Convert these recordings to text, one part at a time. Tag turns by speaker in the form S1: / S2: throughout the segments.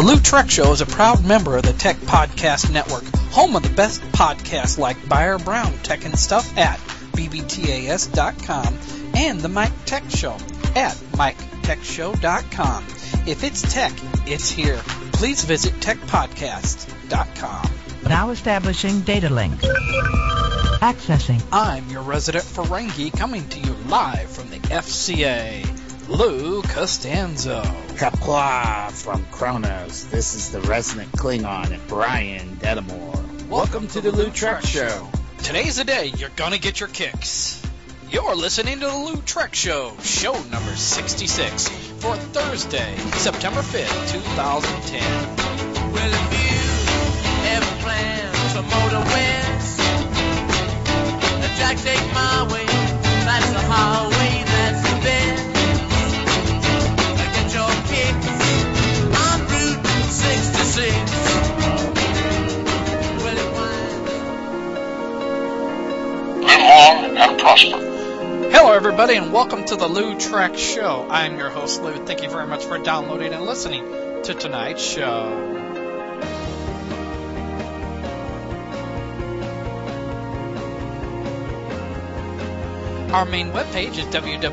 S1: Lou Trek Show is a proud member of the Tech Podcast Network, home of the best podcasts like Buyer Brown Tech and Stuff at bbtas.com and the Mike Tech Show at miketechshow.com. If it's tech, it's here. Please visit techpodcast.com.
S2: Now establishing data link. Accessing.
S1: I'm your resident Ferengi coming to you live from the FCA, Lou Costanzo.
S3: Kapla from Kronos. This is the resident Klingon, Brian Dedamore.
S1: Welcome to the Lou Trek Show. Today's the day you're gonna get your kicks. You're listening to the Lou Trek Show, show number 66, for Thursday, September 5th, 2010.
S4: Well, if you ever plan for motor west, the track take my way, that's the highway, that's the best. Get your kicks on Route 66. Well, it winds.
S5: Live long and prosper.
S1: Hello, everybody, and welcome to the Lou Trek Show. I'm your host, Lou. Thank you very much for downloading and listening to tonight's show. Our main webpage is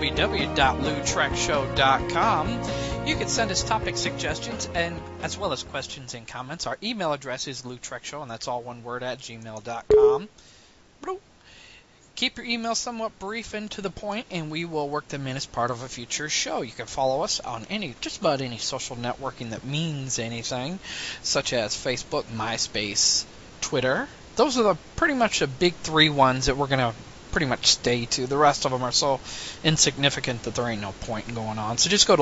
S1: www.loutrekshow.com. You can send us topic suggestions and as well as questions and comments. Our email address is loutrekshow, and that's all one word, at gmail.com. Keep your emails somewhat brief and to the point, and we will work them in as part of a future show. You can follow us on just about any social networking that means anything, such as Facebook, MySpace, Twitter. Those are pretty much the big three ones that we're going to pretty much stay to. The rest of them are so insignificant that there ain't no point in going on. So just go to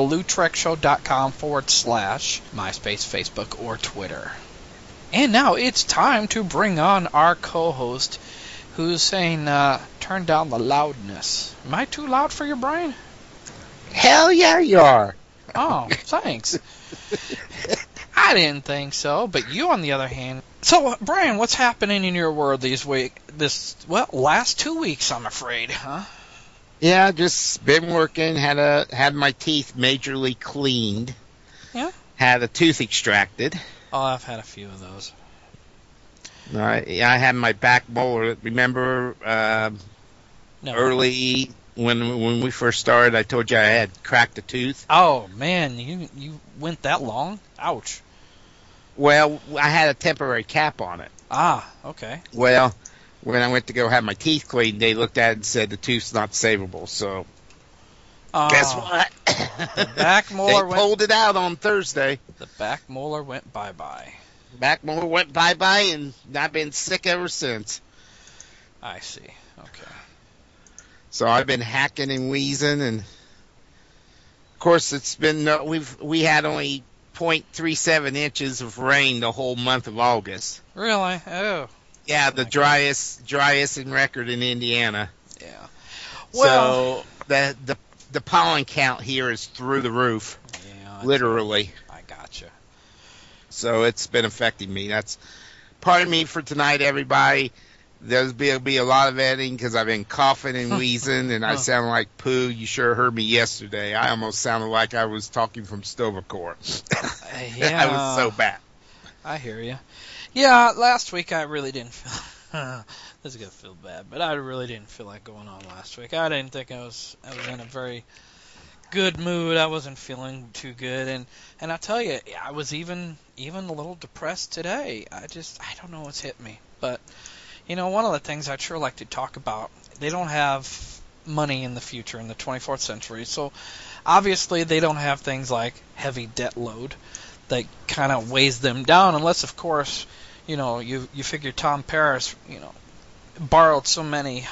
S1: loutrekshow.com/MySpace, Facebook, or Twitter. And now it's time to bring on our co-host, who's saying, turn down the loudness. Am I too loud for you, Brian?
S3: Hell yeah, you are.
S1: Oh, thanks. I didn't think so, but you, on the other hand. So, Brian, what's happening in your world last 2 weeks, I'm afraid, huh?
S3: Yeah, just been working, had my teeth majorly cleaned.
S1: Yeah?
S3: Had a tooth extracted.
S1: Oh, I've had a few of those.
S3: I had my back molar. Remember early when we first started, I told you I had cracked a tooth?
S1: Oh, man, you went that long? Ouch.
S3: Well, I had a temporary cap on it.
S1: Ah, okay.
S3: Well, when I went to go have my teeth cleaned, they looked at it and said the tooth's not savable. So, guess what?
S1: The back molar
S3: they pulled it out on Thursday.
S1: The back molar went bye-bye.
S3: Back molar went bye-bye, and I've been sick ever since.
S1: I see. Okay.
S3: So I've been hacking and wheezing, and of course it's been we had only 0.37 inches of rain the whole month of August.
S1: Really? Oh.
S3: Yeah, the driest in record in Indiana.
S1: Yeah. Well,
S3: so the pollen count here is through the roof.
S1: Yeah.
S3: Literally.
S1: I gotcha.
S3: So it's been affecting me. That's pardon me for tonight, everybody. There'll be a lot of editing because I've been coughing and wheezing, and I sound like poo. You sure heard me yesterday. I almost sounded like I was talking from Stovercore.
S1: Yeah.
S3: I was so bad.
S1: I hear you. Yeah, last week I really didn't feel... this is going to feel bad, but I really didn't feel like going on last week. I didn't think I was in a very good mood. I wasn't feeling too good, and I tell you, I was even a little depressed today. I don't know what's hit me, but... You know, one of the things I'd sure like to talk about, they don't have money in the future, in the 24th century, so obviously they don't have things like heavy debt load that kind of weighs them down, unless, of course, you know, you figure Tom Paris, you know, borrowed so many,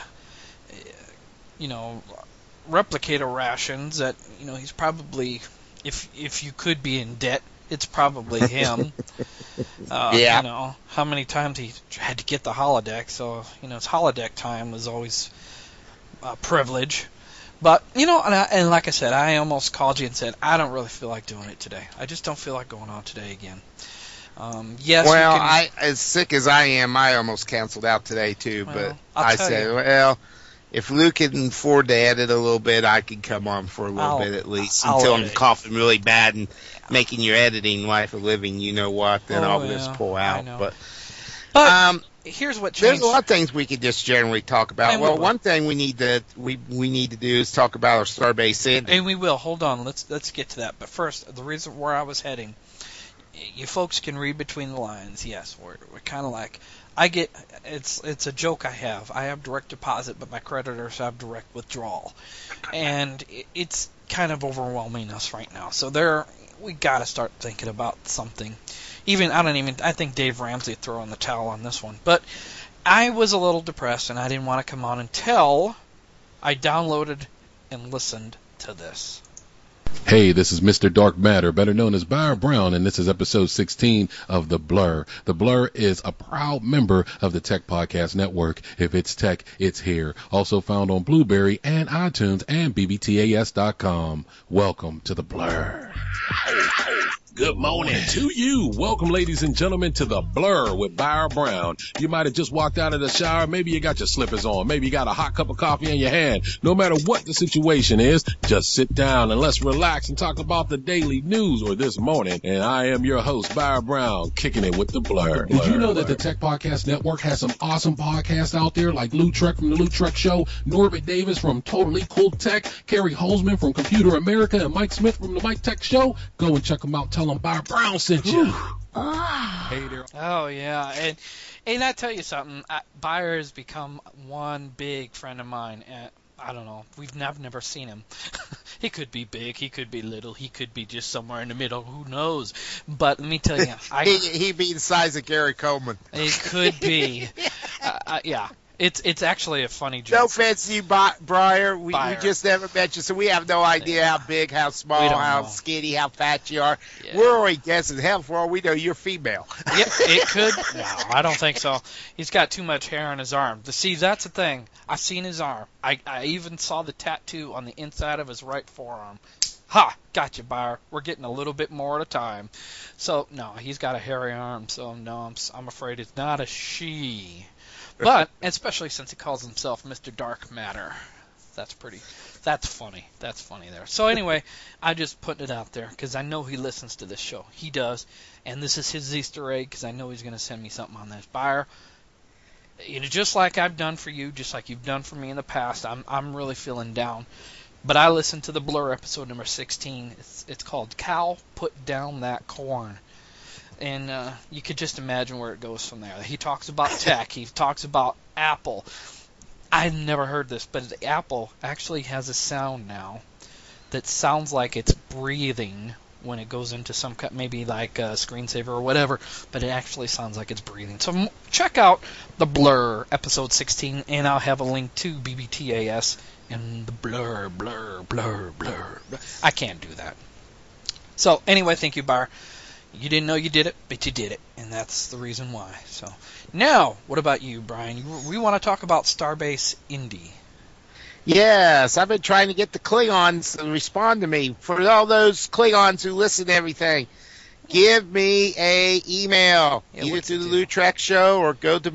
S1: you know, replicator rations that, you know, he's probably, if you could be in debt, it's probably him.
S3: Yeah.
S1: You know, how many times he had to get the holodeck, so, you know, his holodeck time was always a privilege. But, you know, and like I said, I almost called you and said, I don't really feel like doing it today. I just don't feel like going on today again. Yes.
S3: Well, as sick as I am, I almost canceled out today, too.
S1: Well,
S3: but
S1: I
S3: said, well, if Lou can afford to edit a little bit, I can come on for a little bit at least until I'm coughing really bad and making your editing life a living. You know what? Then I'll just pull out.
S1: But here's what changed.
S3: There's a lot of things we could just generally talk about. Well, one thing we need to do is talk about our Starbase Indy.
S1: And we will. Hold on. Let's get to that. But first, the reason where I was heading, you folks can read between the lines. Yes, we're kind of like, it's a joke I have. I have direct deposit, but my creditors have direct withdrawal. And it's kind of overwhelming us right now. So we got to start thinking about something. I think Dave Ramsey throw in the towel on this one. But I was a little depressed, and I didn't want to come on until I downloaded and listened to this.
S5: Hey, this is Mr. Dark Matter, better known as Byron Brown, and this is episode 16 of The Blur. The Blur is a proud member of the Tech Podcast Network. If it's tech, it's here. Also found on Blueberry and iTunes and bbtas.com. Welcome to The Blur. Good morning to you. Welcome, ladies and gentlemen, to The Blur with Byron Brown. You might have just walked out of the shower. Maybe you got your slippers on. Maybe you got a hot cup of coffee in your hand. No matter what the situation is, just sit down and let's relax and talk about the daily news or this morning. And I am your host, Byron Brown, kicking it with The Blur. Did you know that the Tech Podcast Network has some awesome podcasts out there like Lou Trek from The Lou Trek Show, Norbert Davis from Totally Cool Tech, Kerry Holzman from Computer America, and Mike Smith from The Mike Tech Show? Go and check them out. Tell them Byron Brown sent you. Hey there.
S1: Oh, yeah. And I tell you something, Byron has become one big friend of mine. I don't know. I've never seen him. He could be big. He could be little. He could be just somewhere in the middle. Who knows? But let me tell you.
S3: He'd be the size of Gary Coleman.
S1: It could be. Yeah. It's actually a funny joke.
S3: No offense to you, Briar. We just never met you, so we have no idea how big, how small, how skinny, how fat you are. Yeah. We're already guessing. Hell, for all we know, you're female.
S1: Yep, it could. No, I don't think so. He's got too much hair on his arm. See, that's the thing. I've seen his arm. I even saw the tattoo on the inside of his right forearm. Ha! Gotcha, Byron. We're getting a little bit more at a time. So, no, he's got a hairy arm, so no, I'm afraid it's not a she. But, especially since he calls himself Mr. Dark Matter. That's funny. That's funny there. So anyway, I just put it out there because I know he listens to this show. He does. And this is his Easter egg because I know he's going to send me something on this. Byron, just like I've done for you, just like you've done for me in the past, I'm really feeling down. But I listened to the Blur episode number 16. It's called Cal Put Down That Corn. And you could just imagine where it goes from there. He talks about tech. He talks about Apple. I've never heard this, but Apple actually has a sound now that sounds like it's breathing when it goes into some maybe like a screensaver or whatever, but it actually sounds like it's breathing. So check out the Blur episode 16, and I'll have a link to BBTAS and the Blur. I can't do that. So anyway, thank you, Byron. You didn't know you did it, but you did it, and that's the reason why. So now, what about you, Brian? We want to talk about Starbase Indy.
S3: Yes, I've been trying to get the Klingons to respond to me. For all those Klingons who listen to everything, give me a email, either to the Lou Trek Show or go to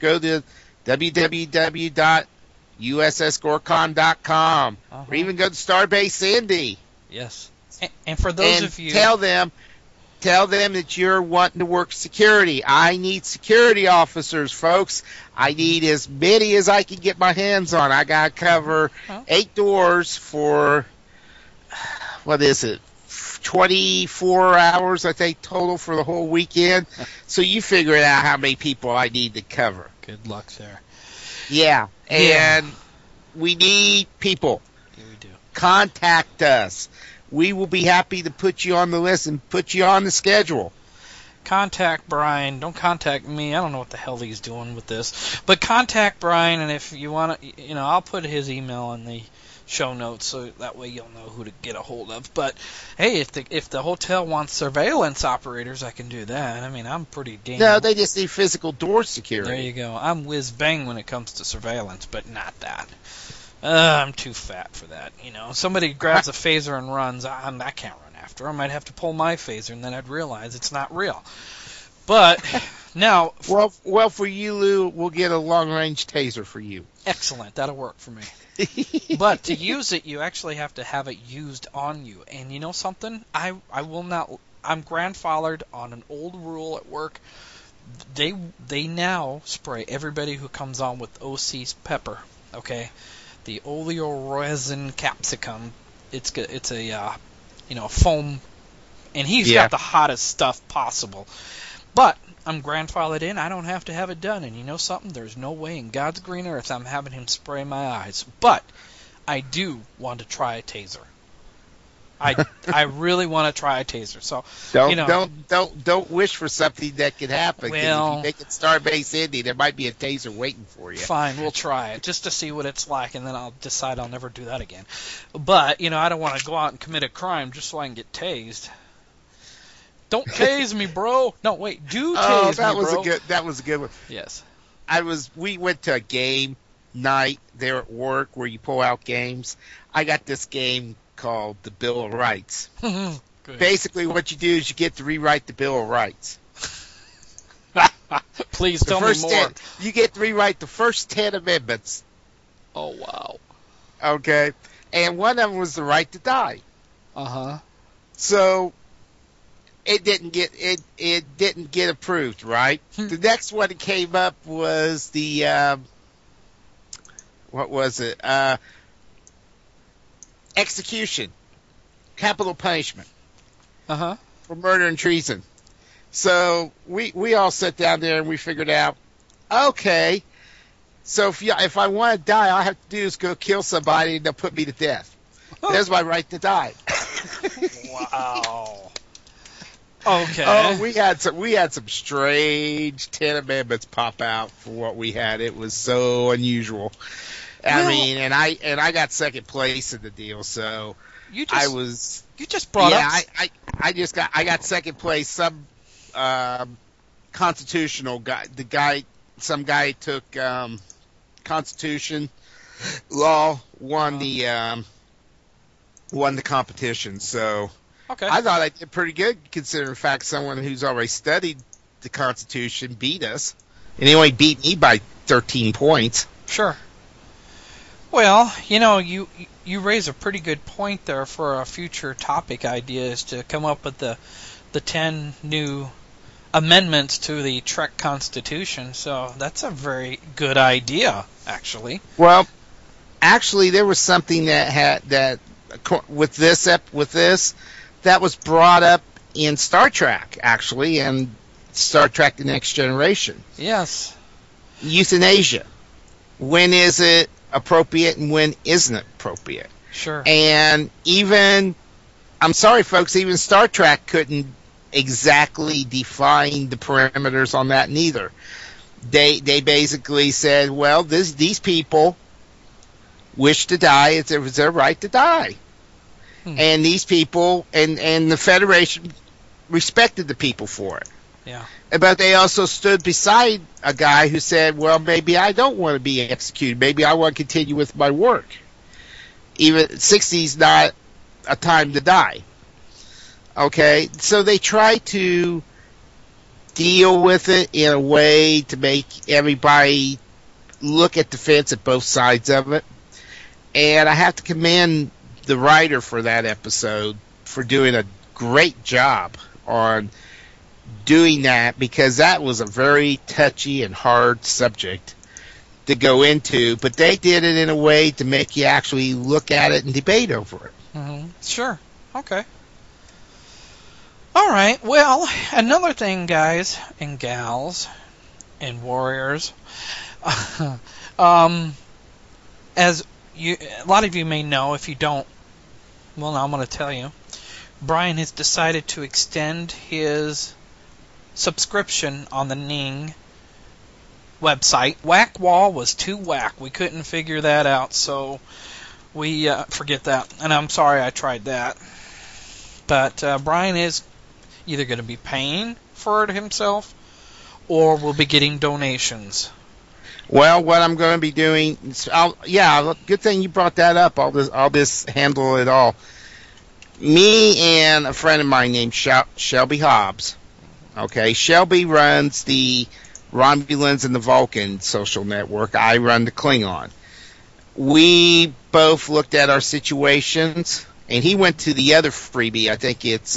S3: www.ussgorcon.com or even go to Starbase Indy.
S1: Yes, and for those of you,
S3: tell them that you're wanting to work security. I need security officers, folks. I need as many as I can get my hands on. I got to cover 8 doors for, 24 hours, I think, total for the whole weekend. So you figure out how many people I need to cover.
S1: Good luck there.
S3: Yeah, and we need people.
S1: Yeah, we do.
S3: Contact us. We will be happy to put you on the list and put you on the schedule.
S1: Contact Brian. Don't contact me. I don't know what the hell he's doing with this. But contact Brian, and if you want to, I'll put his email in the show notes so that way you'll know who to get a hold of. But, hey, if the hotel wants surveillance operators, I can do that. I mean, I'm pretty damn...
S3: No, they just need physical door security.
S1: There you go. I'm whiz-bang when it comes to surveillance, but not that. I'm too fat for that, Somebody grabs a phaser and runs, I can't run after him. I'd have to pull my phaser, and then I'd realize it's not real. But, now...
S3: Well, for you, Lou, we'll get a long-range taser for you.
S1: Excellent. That'll work for me. But to use it, you actually have to have it used on you. And you know something? I will not. I'm grandfathered on an old rule at work. They now spray everybody who comes on with OC pepper. Okay, the oleoresin capsicum. It's a foam, and he's got the hottest stuff possible. But I'm grandfathered in. I don't have to have it done. And you know something? There's no way in God's green earth I'm having him spray my eyes. But I do want to try a taser. I really want to try a taser. So
S3: don't wish for something that could happen. 'Cause if you make it Starbase Indy, there might be a taser waiting for you.
S1: Fine, we'll try it just to see what it's like, and then I'll decide I'll never do that again. But I don't want to go out and commit a crime just so I can get tased. Don't tase me, bro. No, wait, do tase me, bro.
S3: That was a good one.
S1: Yes.
S3: We went to a game night there at work where you pull out games. I got this game called the Bill of Rights. Basically, what you do is you get to rewrite the Bill of Rights.
S1: Please tell me more.
S3: You get to rewrite the first 10 amendments.
S1: Oh, wow.
S3: Okay. And one of them was the right to die.
S1: Uh-huh.
S3: So it didn't get approved, right? The next one that came up was the what was it? Execution, capital punishment, for murder and treason. So we all sat down there and we figured out, okay, so if I want to die, all I have to do is go kill somebody and they'll put me to death. There's my right to die.
S1: Wow. Okay.
S3: Oh, we had some strange 10 amendments pop out for what we had. It was so unusual. I mean, and I got second place in the deal, so
S1: you just brought up.
S3: I got second place. Some constitutional guy, some guy took Constitution law, won the competition. So
S1: okay.
S3: I thought I did pretty good, considering the fact someone who's already studied the Constitution beat us, and he only beat me by 13 points.
S1: Sure. Well, you raise a pretty good point there for a future topic idea, is to come up with the 10 new amendments to the Trek Constitution. So that's a very good idea, actually.
S3: Well, actually, there was something that with this that was brought up in Star Trek, actually, and Star Trek: The Next Generation.
S1: Yes.
S3: Euthanasia. When is it appropriate and when isn't it appropriate?
S1: Sure.
S3: And I'm sorry, folks, even Star Trek couldn't exactly define the parameters on that neither. They basically said, well, these people wish to die. It was their right to die. And these people and the Federation respected the people for it.
S1: Yeah.
S3: But they also stood beside a guy who said, well, maybe I don't want to be executed. Maybe I want to continue with my work. Even 60 is not a time to die. Okay? So they try to deal with it in a way to make everybody look at the fence at both sides of it. And I have to commend the writer for that episode for doing a great job on doing that, because that was a very touchy and hard subject to go into, but they did it in a way to make you actually look at it and debate over it.
S1: Mm-hmm. Sure. Okay. All right. Well, another thing, guys and gals and warriors, as a lot of you may know, if you don't, well, now I'm going to tell you, Brian has decided to extend his subscription on the Ning website. Whack Wall was too whack. We couldn't figure that out, so we forget that. And I'm sorry I tried that. But Brian is either going to be paying for it himself, or will be getting donations.
S3: Well, what I'm going to be doing, good thing you brought that up. I'll just handle it all. Me and a friend of mine named Shelby Hobbs. Okay, Shelby runs the Romulans and the Vulcan social network. I run the Klingon. We both looked at our situations, and he went to the other freebie. I think it's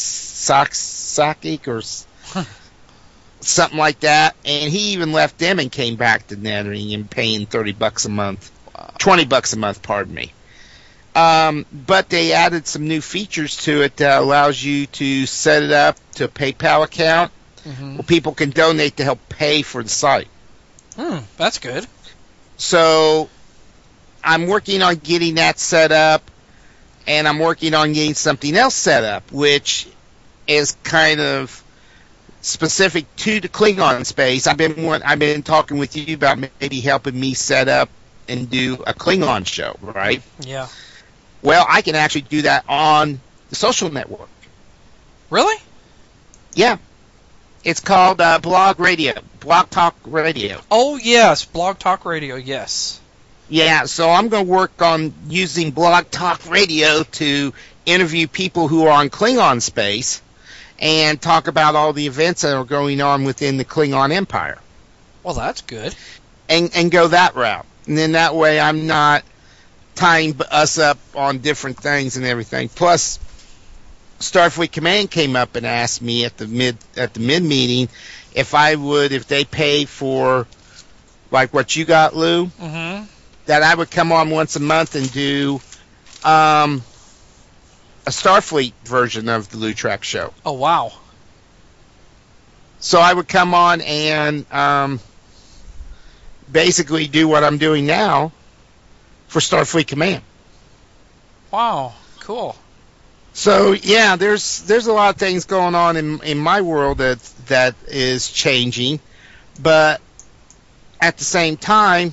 S3: Sakik or something like that. And he even left them and came back to Nethering and paying $30 a month, $20 a month. Pardon me. But they added some new features to it that allows you to set it up to a PayPal account where people can donate to help pay for the site.
S1: That's good.
S3: So I'm working on getting that set up, and I'm working on getting something else set up, which is kind of specific to the Klingon space. I've been talking with you about maybe helping me set up and do a Klingon show, right?
S1: Yeah.
S3: Well, I can actually do that on the social network.
S1: Really?
S3: Yeah. It's called Blog Talk Radio.
S1: Oh, yes. Blog Talk Radio, yes.
S3: Yeah, so I'm going to work on using Blog Talk Radio to interview people who are on Klingon space and talk about all the events that are going on within the Klingon Empire.
S1: Well, that's good.
S3: And go that route. And then that way I'm not tying us up on different things and everything. Plus, Starfleet Command came up and asked me at the mid meeting if they pay for like what you got, Lou, that I would come on once a month and do a Starfleet version of the Lou Track show.
S1: Oh, wow.
S3: So I would come on and basically do what I'm doing now for Starfleet Command.
S1: Wow, cool.
S3: So yeah, there's a lot of things going on in my world that is changing, but at the same time,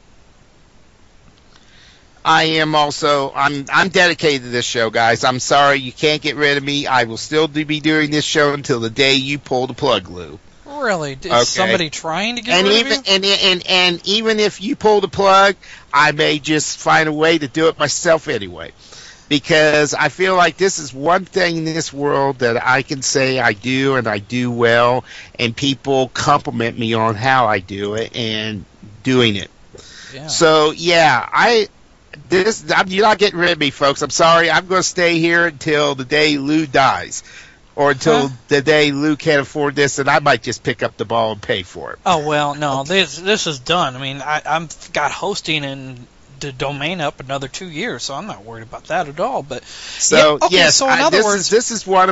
S3: I'm dedicated to this show, guys. I'm sorry you can't get rid of me. I will still be doing this show until the day you pull the plug, Lou.
S1: Really? Is somebody trying to get rid of you?
S3: And even if you pull the plug, I may just find a way to do it myself anyway. Because I feel like this is one thing in this world that I can say I do and I do well, and people compliment me on how I do it and doing it.
S1: Yeah.
S3: So yeah, you're not getting rid of me, folks. I'm sorry. I'm going to stay here until the day Lou dies, or until the day Lou can't afford this, and I might just pick up the ball and pay for it.
S1: Oh well, no, this is done. I mean, I've got hosting and the domain up another 2 years, so I'm not worried about that at all. But
S3: so
S1: yeah, okay,
S3: yes,
S1: so in other words,
S3: this is one of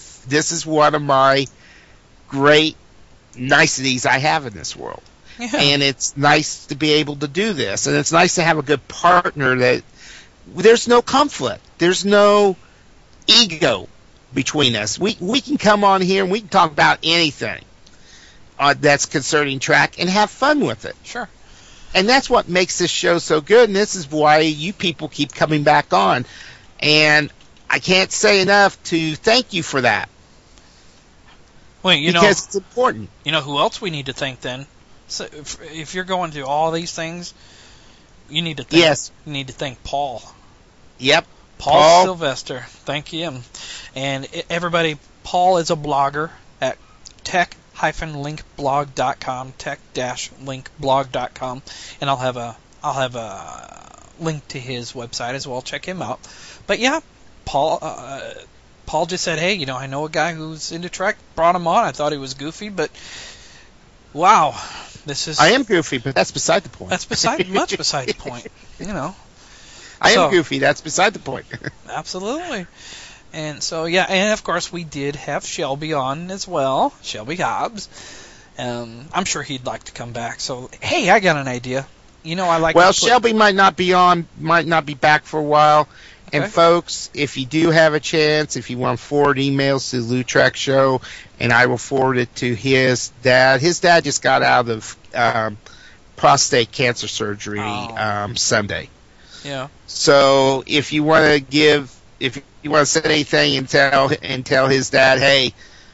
S3: my great niceties I have in this world.
S1: yeah.
S3: And it's nice to be able to do this, and it's nice to have a good partner that there's no conflict, there's no ego between us. We can come on here and we can talk about anything that's concerning track and have fun with it.
S1: Sure.
S3: And that's what makes this show so good, and this is why you people keep coming back on. And I can't say enough to thank you for that.
S1: Well,
S3: because it's important.
S1: You know who else we need to thank then? So if you're going through all these things, you need to thank, you need to thank Paul.
S3: Yep.
S1: Paul Sylvester. Thank him. And everybody, Paul is a blogger at tech-linkblog.com, tech-linkblog.com, and I'll have a link to his website as well. Check him out. But yeah, Paul just said, hey, I know a guy who's into Trek. Brought him on. I thought he was goofy, but wow, I
S3: am goofy, but that's beside the point.
S1: That's much beside the point.
S3: I am goofy. That's beside the point.
S1: Absolutely. And so, yeah, and of course we did have Shelby on as well, Shelby Hobbs. I'm sure he'd like to come back. So, hey, I got an idea.
S3: Shelby might not be back for a while. Okay. And folks, if you do have a chance, if you want to forward emails to the Lou Track Show, and I will forward it to his dad. His dad just got out of prostate cancer surgery Sunday.
S1: Yeah.
S3: So if you want to say anything and tell his dad, hey,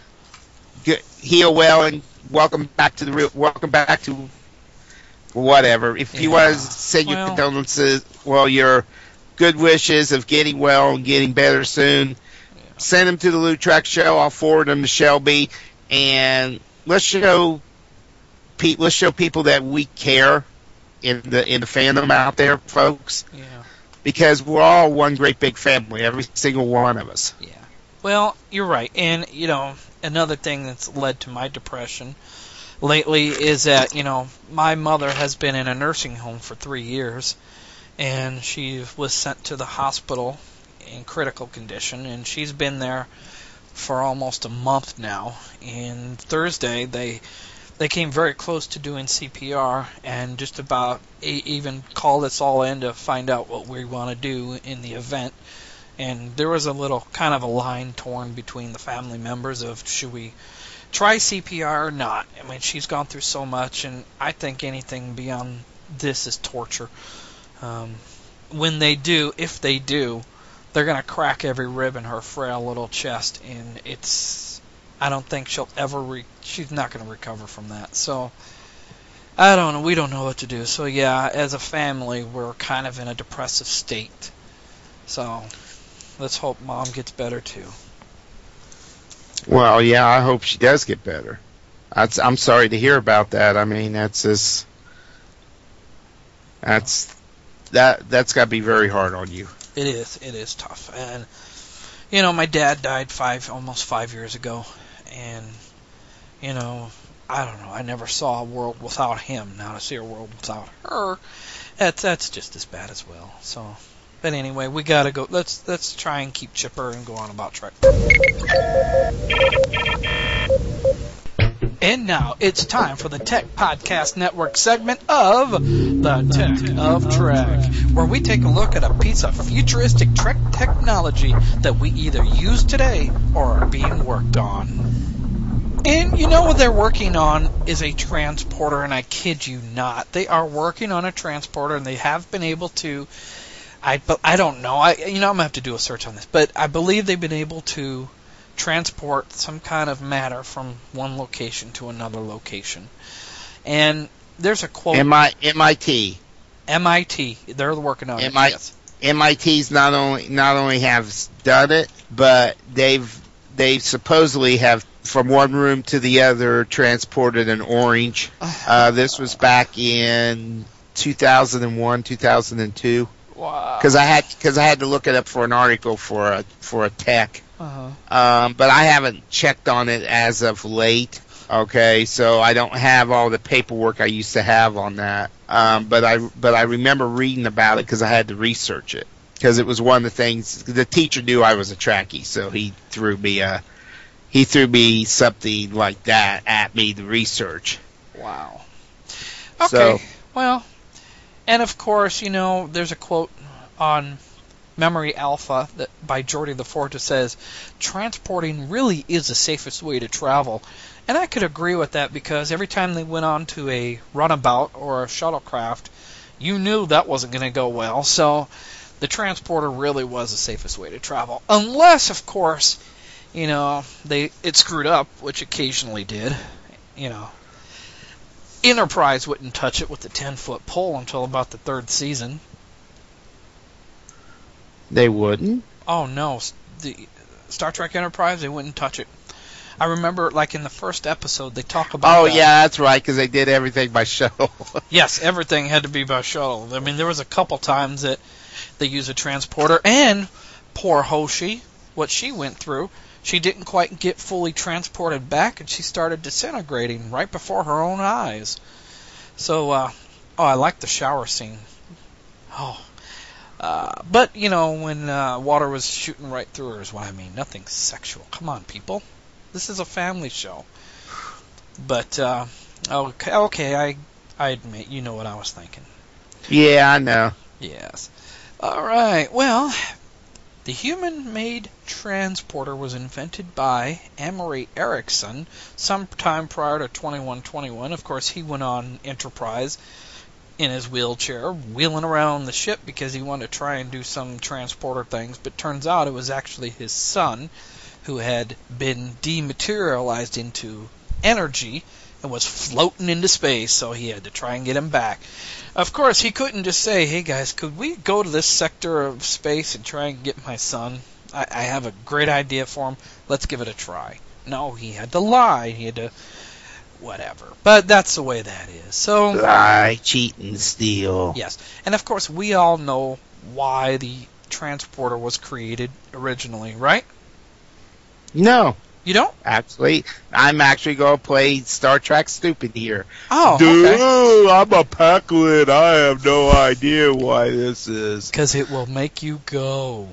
S3: heal well and welcome back to whatever. If you want to send your condolences, your good wishes of getting well and getting better soon, send them to the Lou Track Show. I'll forward them to Shelby, and let's show let's show people that we care in the fandom out there, folks.
S1: Yeah.
S3: Because we're all one great big family, every single one of us.
S1: Yeah. Well, you're right. And, another thing that's led to my depression lately is that, my mother has been in a nursing home for 3 years, and she was sent to the hospital in critical condition, and she's been there for almost a month now. And Thursday, they came very close to doing CPR and just about even called us all in to find out what we want to do in the event. And there was a little kind of a line torn between the family members of should we try CPR or not. I mean, she's gone through so much, and I think anything beyond this is torture. When they do, if they do, they're going to crack every rib in her frail little chest, and I don't think she'll ever she's not going to recover from that. So, I don't know. We don't know what to do. So, yeah, as a family, we're kind of in a depressive state. So, let's hope Mom gets better, too.
S3: Well, yeah, I hope she does get better. I'm sorry to hear about that. I mean, that's got to be very hard on you.
S1: It is tough. And, my dad died almost 5 years ago. And, I don't know. I never saw a world without him. Now to see a world without her, that's just as bad as well. So, but anyway, we gotta go. Let's try and keep chipper and go on about Trek. And now it's time for the Tech Podcast Network segment of The Tech of Trek, where we take a look at a piece of futuristic Trek technology that we either use today or are being worked on. And what they're working on is a transporter, and I kid you not. They are working on a transporter, and they have been able to, I don't know, I'm going to have to do a search on this, but I believe they've been able to transport some kind of matter from one location to another location. And there's a quote.
S3: MIT.
S1: They're working on it. Yes.
S3: MIT's not only have done it, but they supposedly have from one room to the other transported an orange. This was back in 2001, 2002.
S1: Wow.
S3: Because I had to look it up for an article for a tech.
S1: Uh-huh.
S3: But I haven't checked on it as of late. Okay, so I don't have all the paperwork I used to have on that. But I remember reading about it because I had to research it because it was one of the things the teacher knew I was a Trekkie, so he threw me something like that at me to research.
S1: Wow. Okay.
S3: So,
S1: well, and of course, there's a quote on Memory Alpha by Geordi LaForge that says, transporting really is the safest way to travel. And I could agree with that because every time they went on to a runabout or a shuttlecraft, you knew that wasn't going to go well. So the transporter really was the safest way to travel. Unless, of course, it screwed up, which occasionally did. Enterprise wouldn't touch it with the 10-foot pole until about the 3rd season.
S3: They wouldn't?
S1: Oh, no. The Star Trek Enterprise, they wouldn't touch it. I remember, in the first episode, they talk about
S3: Oh, yeah, that's right, because they did everything by shuttle.
S1: Yes, everything had to be by shuttle. I mean, there was a couple times that they used a transporter, and poor Hoshi, what she went through, she didn't quite get fully transported back, and she started disintegrating right before her own eyes. So, I like the shower scene. But, when water was shooting right through her is what I mean. Nothing sexual. Come on, people. This is a family show. But, okay, I admit, you know what I was thinking.
S3: Yeah, I know.
S1: Yes. All right, well, the human-made transporter was invented by Amory Erickson sometime prior to 2121. Of course, he went on Enterprise in his wheelchair, wheeling around the ship because he wanted to try and do some transporter things, but turns out it was actually his son who had been dematerialized into energy and was floating into space, so he had to try and get him back. Of course, he couldn't just say, hey guys, could we go to this sector of space and try and get my son? I have a great idea for him. Let's give it a try. No, he had to lie. He had to whatever. But that's the way that is. So
S3: Lie, cheat, and steal.
S1: yes, and of course we all know why the transporter was created originally, right?
S3: No,
S1: You don't?
S3: actually, I'm actually going to play Star Trek stupid here.
S1: Oh,
S3: Dude,
S1: okay.
S3: I'm a Paquin. I have no idea why this is.
S1: Because it will make you go.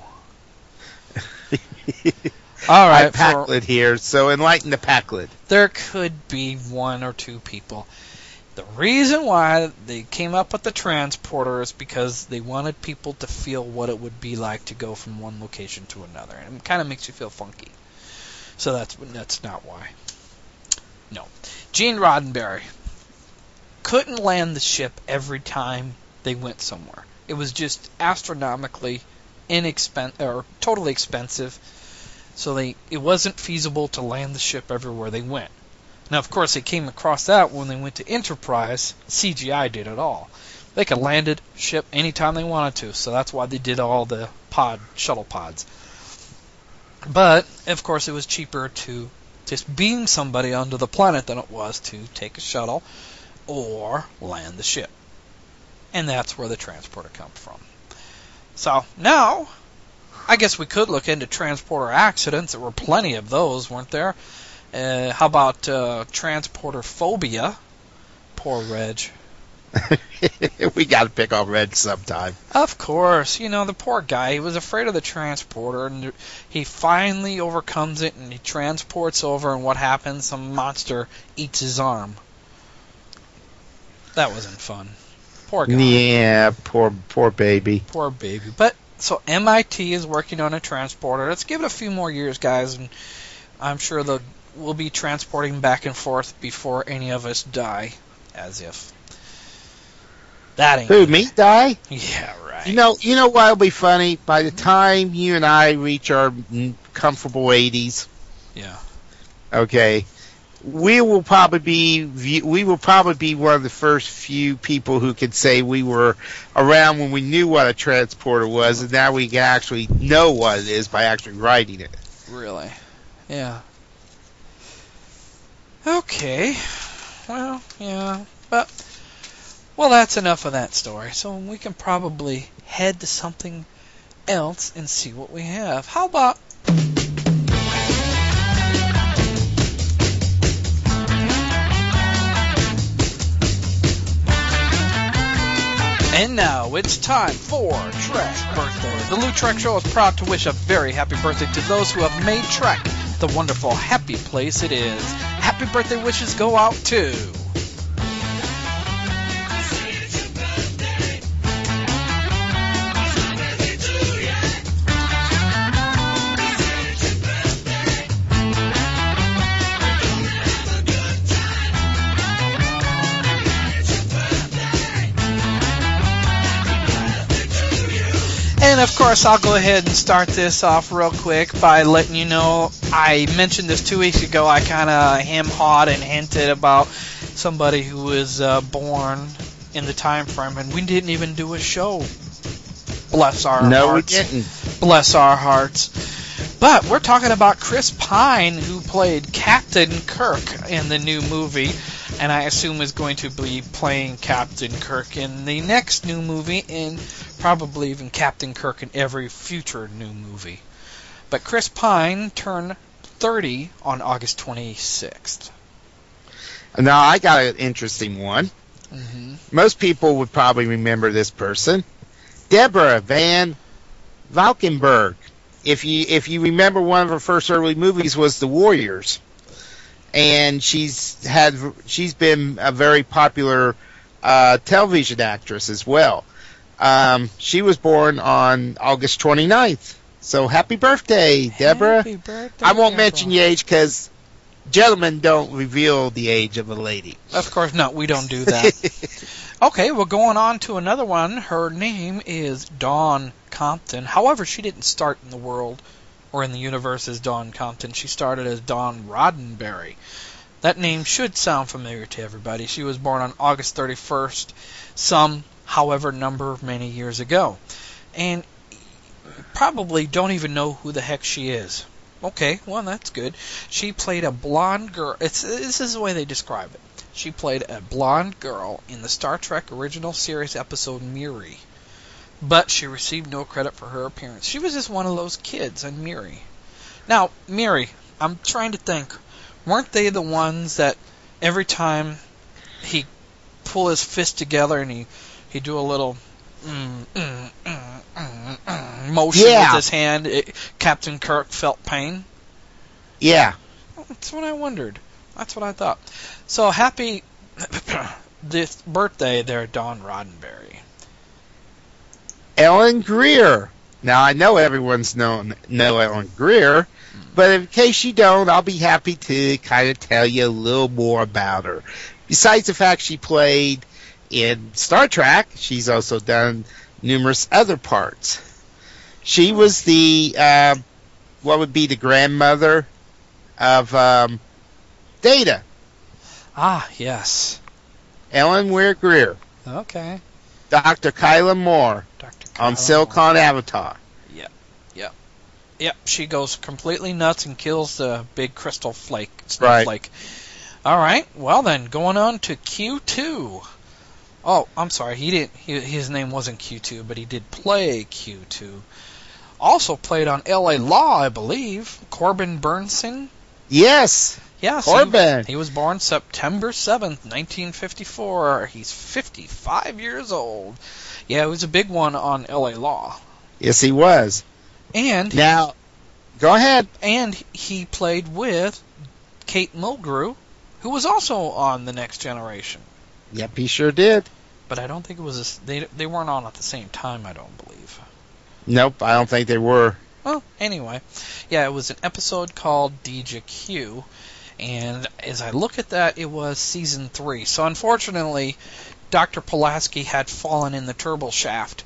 S1: All right,
S3: I'm Paquin here, so enlighten the Paquin.
S1: there could be one or two people. The reason why they came up with the transporter is because they wanted people to feel what it would be like to go from one location to another, and it kind of makes you feel funky. So that's not why. No. Gene Roddenberry couldn't land the ship every time they went somewhere. It was just astronomically totally expensive. So it wasn't feasible to land the ship everywhere they went. Now, of course, they came across that when they went to Enterprise. CGI did it all. They could land a ship anytime they wanted to, so that's why they did all the shuttle pods. But, of course, it was cheaper to just beam somebody onto the planet than it was to take a shuttle or land the ship. And that's where the transporter comes from. So, now, I guess we could look into transporter accidents. There were plenty of those, weren't there? How about transporter phobia? Poor Reg.
S3: We got to pick on Red sometime.
S1: Of course. The poor guy, he was afraid of the transporter, and he finally overcomes it, and he transports over, and what happens? Some monster eats his arm. That wasn't fun. Poor guy.
S3: Yeah, poor baby.
S1: Poor baby. But, so MIT is working on a transporter. Let's give it a few more years, guys, and I'm sure we'll be transporting back and forth before any of us die. As if. That ain't
S3: Who, me die?
S1: Yeah, right.
S3: You know what'll be funny? By the time you and I reach our comfortable 80s,
S1: Yeah.
S3: okay, we will probably be one of the first few people who can say we were around when we knew what a transporter was, and now we can actually know what it is by actually writing it.
S1: Really? Yeah. Okay. Well, yeah. But, well, that's enough of that story. So we can probably head to something else and see what we have. How about... And now it's time for Trek Birthday. The Lou Trek Show is proud to wish a very happy birthday to those who have made Trek the wonderful, happy place it is. Happy birthday wishes go out to... And of course, I'll go ahead and start this off real quick by letting you know, I mentioned this 2 weeks ago. I kind of hem-hawed and hinted about somebody who was born in the time frame, and we didn't even do a show. Bless our hearts.
S3: No, we didn't.
S1: Bless our hearts. But we're talking about Chris Pine, who played Captain Kirk in the new movie, and I assume is going to be playing Captain Kirk in the next new movie, and probably even Captain Kirk in every future new movie. But Chris Pine turned 30 on August 26th.
S3: Now, I got an interesting one.
S1: Mm-hmm.
S3: Most people would probably remember this person. Deborah Van Valkenburg. If you remember, one of her first early movies was The Warriors. And she's been a very popular television actress as well. She was born on August 29th. So happy birthday, Deborah.
S1: Happy birthday,
S3: I won't
S1: Deborah.
S3: mention your age because gentlemen don't reveal the age of a lady.
S1: Of course not. We don't do that. Okay, well, going on to another one. Her name is Dawn Compton. However, she didn't start in the world or in the universe as Dawn Compton. She started as Dawn Roddenberry. That name should sound familiar to everybody. She was born on August 31st, however, many years ago. And probably don't even know who the heck she is. Okay, well, that's good. She played a blonde girl. This is the way they describe it. She played a blonde girl in the Star Trek original series episode Miri, but she received no credit for her appearance. She was just one of those kids in Miri. Now, Miri, I'm trying to think, weren't they the ones that every time he pull his fist together and he do a little motion with his hand, Captain Kirk felt pain?
S3: Yeah.
S1: That's what I wondered. That's what I thought. So happy this birthday there, Don Roddenberry.
S3: Ellen Greer. Now, I know everyone's know Ellen Greer, but in case you don't, I'll be happy to kind of tell you a little more about her. Besides the fact she played in Star Trek, she's also done numerous other parts. She was the, what would be the grandmother of Data.
S1: Ah, yes.
S3: Ellen Weir Greer.
S1: Okay.
S3: Dr. Kyla Moore on Silicon Avatar.
S1: Yep, she goes completely nuts and kills the big crystal snowflake.
S3: Right.
S1: All right, well then, going on to Q2. Oh, I'm sorry, his name wasn't Q2, but he did play Q2. Also played on L.A. Law, I believe. Corbin Bernsen.
S3: Yes.
S1: Yes,
S3: Corbin.
S1: He was born September 7th, 1954. He's 55 years old. Yeah, he was a big one on L.A. Law.
S3: Yes, he was.
S1: And
S3: now, go ahead.
S1: And he played with Kate Mulgrew, who was also on The Next Generation.
S3: Yep, he sure did.
S1: But I don't think it was they weren't on at the same time, I don't believe.
S3: Nope, I don't think they were.
S1: Well, anyway, yeah, it was an episode called DJQ, and as I look at that, it was season 3. So unfortunately, Dr. Pulaski had fallen in the turbo shaft,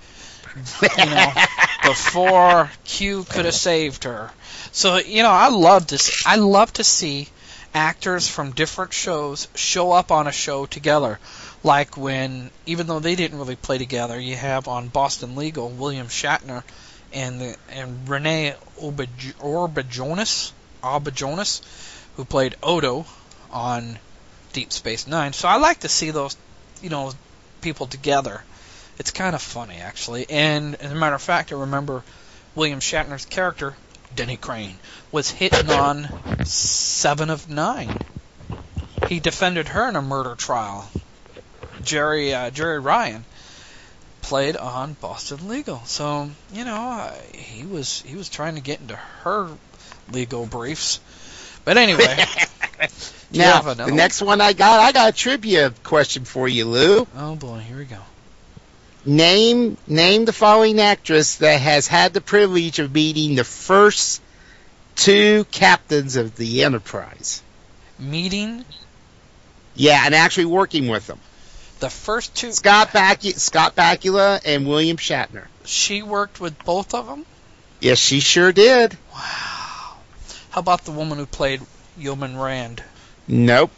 S1: before Q could have saved her. So, I love to see actors from different shows show up on a show together. Like when, even though they didn't really play together, you have on Boston Legal, William Shatner and Renee Auberjonois, who played Odo on Deep Space Nine. So I like to see those, people together. It's kind of funny, actually. And as a matter of fact, I remember William Shatner's character, Denny Crane, was hitting on 7 of 9. He defended her in a murder trial. Jerry Ryan played on Boston Legal. So, he was trying to get into her legal briefs. But anyway.
S3: Now, the next one I got a trivia question for you, Lou.
S1: Oh boy, here we go.
S3: Name the following actress that has had the privilege of meeting the first 2 captains of the Enterprise.
S1: Meeting?
S3: Yeah, and actually working with them.
S1: The first 2...
S3: Scott Bakula and William Shatner.
S1: She worked with both of them?
S3: Yes, she sure did.
S1: Wow. How about the woman who played Yeoman Rand?
S3: Nope.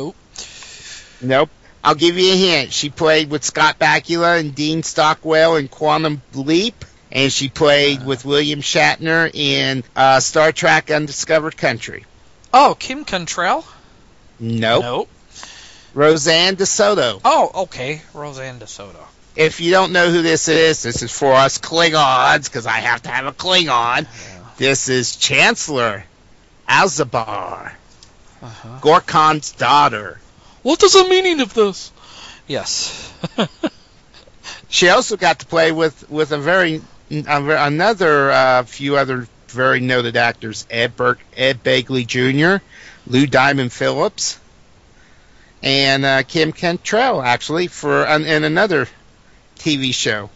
S3: I'll give you a hint. She played with Scott Bakula and Dean Stockwell in Quantum Leap, and she played with William Shatner in Star Trek Undiscovered Country.
S1: Oh, Kim Cattrall?
S3: Nope. Roseanne DeSoto.
S1: Oh, okay. Roseanne DeSoto.
S3: If you don't know who this is for us Klingons, because I have to have a Klingon. Yeah. This is Chancellor Alzabar, Gorkon's daughter.
S1: What is the meaning of this? Yes.
S3: She also got to play with another few other very noted actors: Ed Begley Jr., Lou Diamond Phillips, and Kim Cattrall, actually, in another TV show.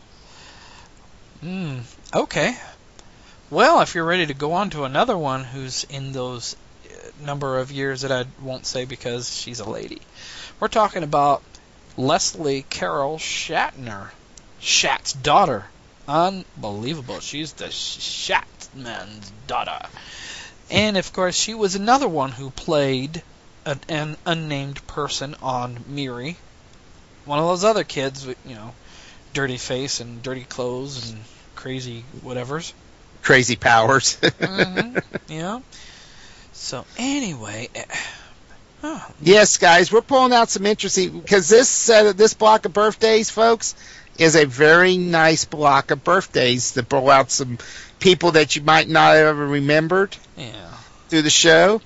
S1: Okay. Well, if you're ready to go on to another one who's in those number of years that I won't say because she's a lady. We're talking about Leslie Carol Shatner, Shat's daughter. Unbelievable. She's the Shatman's daughter. And, of course, she was another one who played an unnamed person on Miri. One of those other kids with, dirty face and dirty clothes and crazy whatevers.
S3: crazy powers.
S1: Yeah. So anyway,
S3: Yes, guys, we're pulling out some interesting, because this block of birthdays, folks, is a very nice block of birthdays to pull out some people that you might not have ever remembered
S1: yeah.
S3: through the show.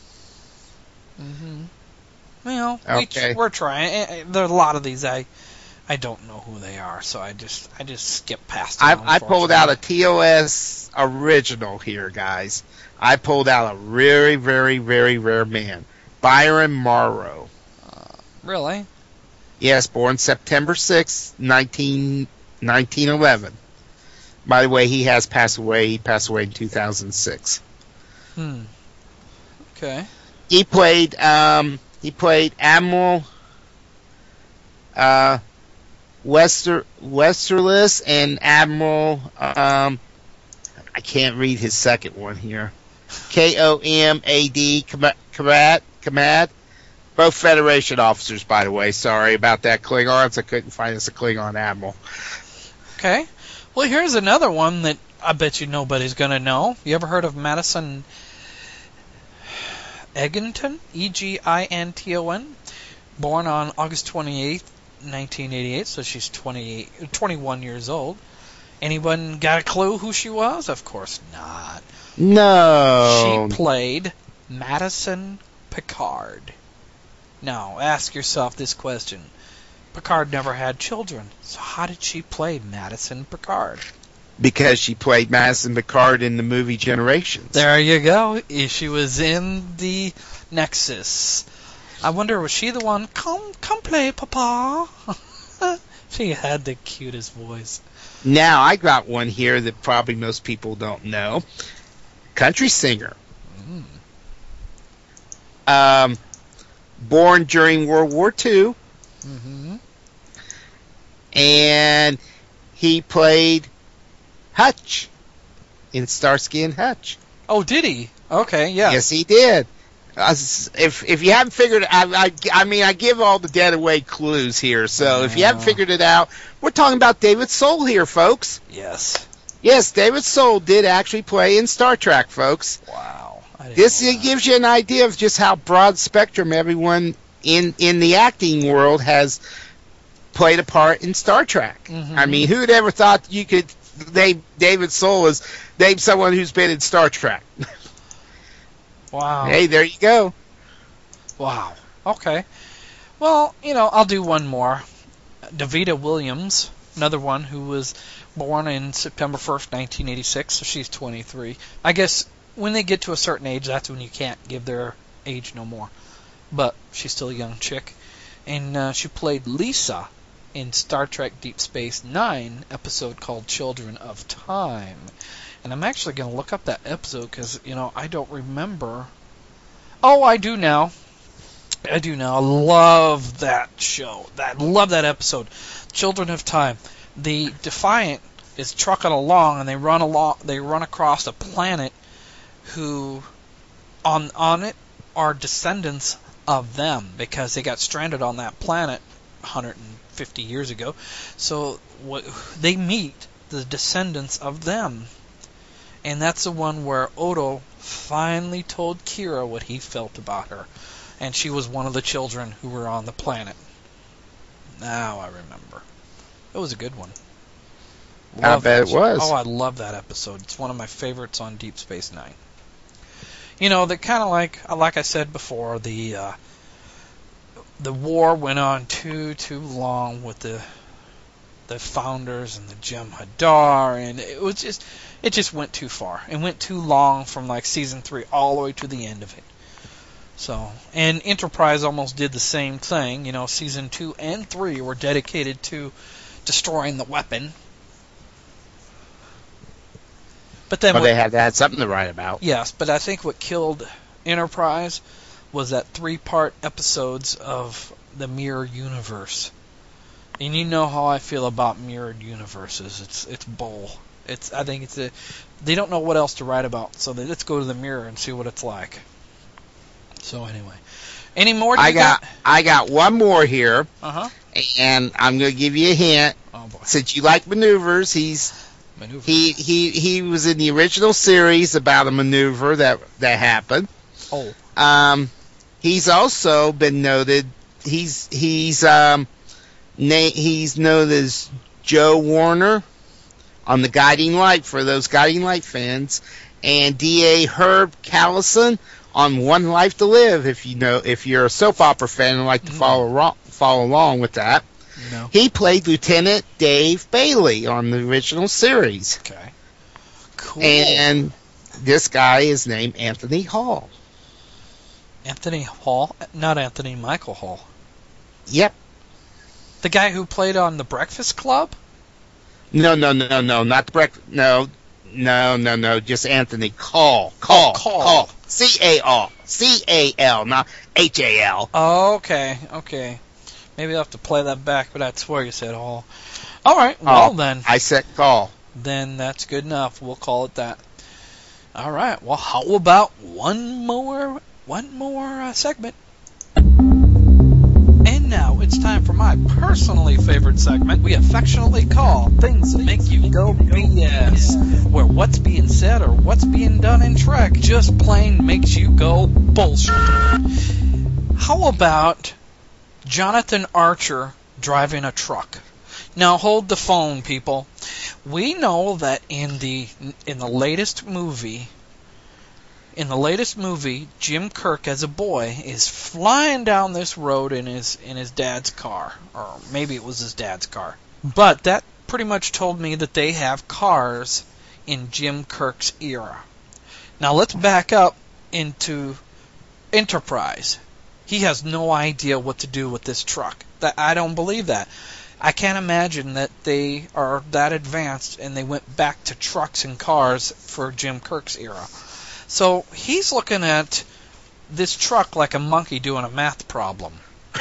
S1: Well,
S3: Okay.
S1: we're trying. There are a lot of these I don't know who they are, so I just skip past them.
S3: I pulled out a TOS original here, guys. I pulled out a very, very, very rare man, Byron Morrow.
S1: Really?
S3: Yes, born September 6th, 1911. By the way, he has passed away. He passed away in 2006.
S1: Okay.
S3: He played Admiral Westerless and Admiral I can't read his second one here. Komad. Komad. Both Federation officers, by the way. Sorry about that, Klingons. I couldn't find us a Klingon admiral.
S1: Okay. Well, here's another one that I bet you nobody's going to know. You ever heard of Madison Egginton? Eginton? Born on August 28th, 1988, so she's 21 years old. Anyone got a clue who she was? Of course not.
S3: No.
S1: She played Madison Picard. Now, ask yourself this question. Picard never had children, so how did she play Madison Picard?
S3: Because she played Madison Picard in the movie Generations.
S1: There you go. She was in the Nexus. I wonder, was she the one? Come play, Papa. She had the cutest voice.
S3: Now, I got one here that probably most people don't know. Country singer. Born during World War II. And he played Hutch in Starsky and Hutch.
S1: Oh, did he? Okay, yeah.
S3: Yes, he did. If you haven't figured it out, I give all the dead away clues here, so if you haven't figured it out, we're talking about David Soul here, folks.
S1: Yes.
S3: Yes, David Soul did actually play in Star Trek, folks.
S1: Wow.
S3: This gives you an idea of just how broad spectrum everyone in the acting world has played a part in Star Trek. I mean, who'd ever thought you could name David Soul as name someone who's been in Star Trek?
S1: Wow.
S3: Hey, there you go.
S1: Wow. Okay. Well, I'll do one more. Davida Williams, another one who was born in September 1st, 1986, so she's 23. I guess when they get to a certain age, that's when you can't give their age no more. But she's still a young chick. And she played Lisa in Star Trek Deep Space Nine episode called Children of Time. And I'm actually going to look up that episode because, I don't remember. Oh, I do now. I love that show. Love that episode. Children of Time. The Defiant is trucking along, and they run across a planet who, on it, are descendants of them because they got stranded on that planet 150 years ago. So they meet the descendants of them. And that's the one where Odo finally told Kira what he felt about her. And she was one of the children who were on the planet. Now I remember. It was a good one.
S3: I bet it was.
S1: Oh, I love that episode. It's one of my favorites on Deep Space Nine. They're kind of like I said before, the war went on too long with the founders and the Jem'Hadar, and it just went too far. It went too long from like season 3 all the way to the end of it. So, and Enterprise almost did the same thing. Season 2 and 3 were dedicated to destroying the weapon. But then
S3: they had something to write about.
S1: Yes, but I think what killed Enterprise was that 3-part episodes of the Mirror Universe. And you know how I feel about mirrored universes. It's bull. I think they don't know what else to write about, so let's go to the mirror and see what it's like. So anyway, any more? I
S3: got one more here.
S1: Uh-huh.
S3: And I'm going to give you a hint.
S1: Oh boy.
S3: Since you like maneuvers, he's
S1: Maneuver.
S3: He was in the original series about a maneuver that happened.
S1: Oh.
S3: He's also been noted. He's known as Joe Warner on The Guiding Light for those Guiding Light fans, and D.A. Herb Callison on One Life to Live. If you're a soap opera fan and like to follow along with that.
S1: No.
S3: He played Lieutenant Dave Bailey on the original series.
S1: Okay. Cool.
S3: And this guy is named Anthony Hall.
S1: Anthony Hall? Not Anthony Michael Hall.
S3: Yep.
S1: The guy who played on The Breakfast Club?
S3: No, not the breakfast. No. Just Anthony Call. C-A-L, not H-A-L.
S1: Oh, okay. Maybe I'll have to play that back, but I swear you said Hall. All right, well then.
S3: I said Call.
S1: Then that's good enough. We'll call it that. All right. Well, how about one more segment? And now it's time for my personally favorite segment we affectionately call Things That Make You Go BS, where what's being said or what's being done in Trek just plain makes you go bullshit. How about Jonathan Archer driving a truck? Now hold the phone, people. We know that in the latest movie, Jim Kirk as a boy is flying down this road in his dad's car, or maybe it was his dad's car. But that pretty much told me that they have cars in Jim Kirk's era. Now let's back up into Enterprise. He has no idea what to do with this truck. I don't believe that. I can't imagine that they are that advanced and they went back to trucks and cars for Jim Kirk's era. So he's looking at this truck like a monkey doing a math problem.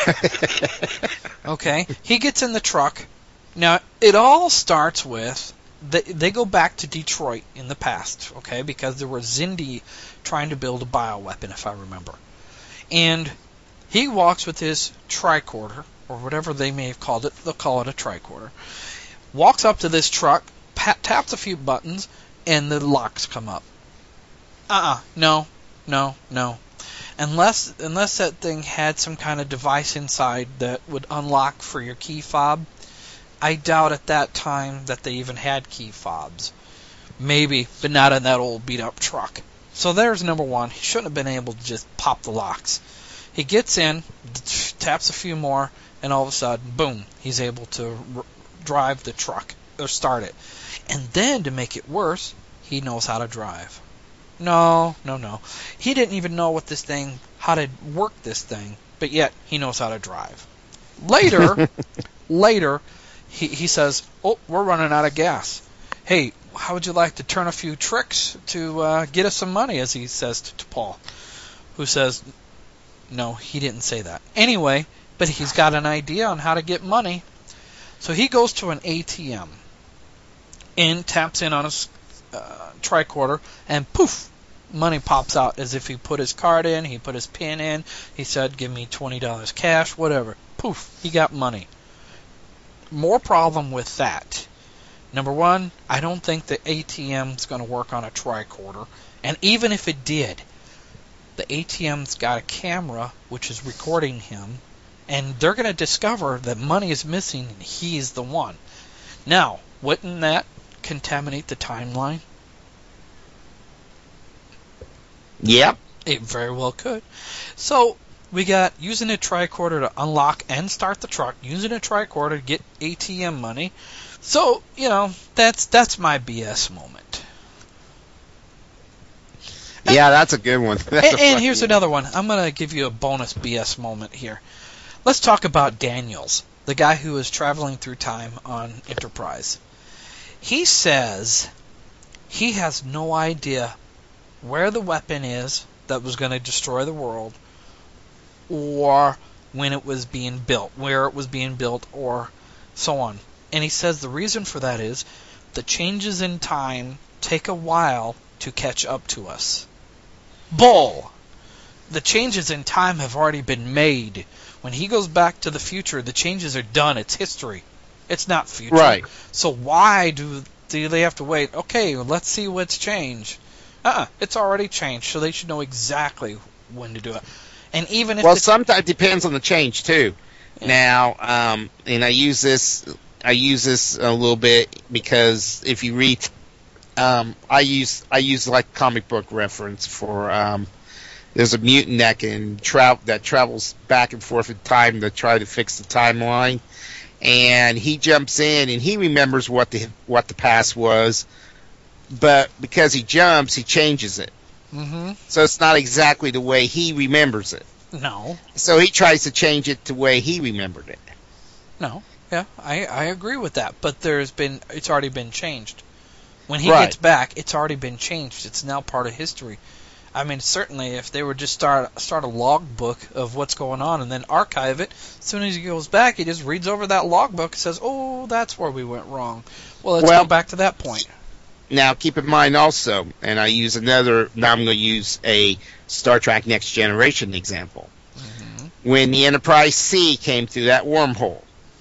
S1: Okay? He gets in the truck. Now, it all starts with, they go back to Detroit in the past, okay, because there was Xindi trying to build a bioweapon, if I remember. And he walks with his tricorder, or whatever they may have called it. They'll call it a tricorder. Walks up to this truck, taps a few buttons, and the locks come up. No. Unless that thing had some kind of device inside that would unlock for your key fob, I doubt at that time that they even had key fobs. Maybe, but not in that old beat-up truck. So there's number one. He shouldn't have been able to just pop the locks. He gets in, taps a few more, and all of a sudden, boom, he's able to drive the truck, or start it. And then, to make it worse, he knows how to drive. No. He didn't even know how to work this thing, but yet he knows how to drive. Later, he says, "Oh, we're running out of gas. Hey, how would you like to turn a few tricks to get us some money?" As he says to Paul, who says, no, he didn't say that. Anyway, but he's got an idea on how to get money. So he goes to an ATM and taps in on his tricorder, and poof, money pops out as if he put his card in, he put his PIN in, he said, give me $20 cash, whatever. Poof, he got money. More problem with that. Number one, I don't think the ATM's going to work on a tricorder, and even if it did, the ATM's got a camera which is recording him, and they're going to discover that money is missing and he's the one. Now, wouldn't that contaminate the timeline?
S3: Yep.
S1: It very well could. So, we got using a tricorder to unlock and start the truck, using a tricorder to get ATM money. So, that's my BS moment.
S3: Yeah, that's a good one.
S1: And here's another one. I'm going to give you a bonus BS moment here. Let's talk about Daniels, the guy who is traveling through time on Enterprise. He says he has no idea where the weapon is that was going to destroy the world, or when it was being built, where it was being built, or so on. And he says the reason for that is the changes in time take a while to catch up to us. Bull! The changes in time have already been made. When he goes back to the future, the changes are done. It's history. It's not future.
S3: Right.
S1: So why do do they have to wait? Okay, let's see what's changed. It's already changed, so they should know exactly when to do it. And even if
S3: sometimes it depends on the change too. Yeah. Now, and I use this a little bit because if you read, I use like comic book reference for there's a mutant that travels back and forth in time to try to fix the timeline, and he jumps in and he remembers what the past was, but because he jumps, he changes it.
S1: Mm-hmm.
S3: So it's not exactly the way he remembers it.
S1: No.
S3: So he tries to change it the way he remembered it.
S1: No. Yeah, I agree with that, but it's already been changed. When he
S3: Right.
S1: gets back, it's already been changed. It's now part of history. I mean, certainly if they would just start a logbook of what's going on and then archive it, as soon as he goes back, he just reads over that logbook and says, "Oh, that's where we went wrong. Well, let's go back to that point."
S3: Now, keep in mind also, and now I'm going to use a Star Trek Next Generation example.
S1: Mm-hmm.
S3: When the Enterprise C came through that wormhole,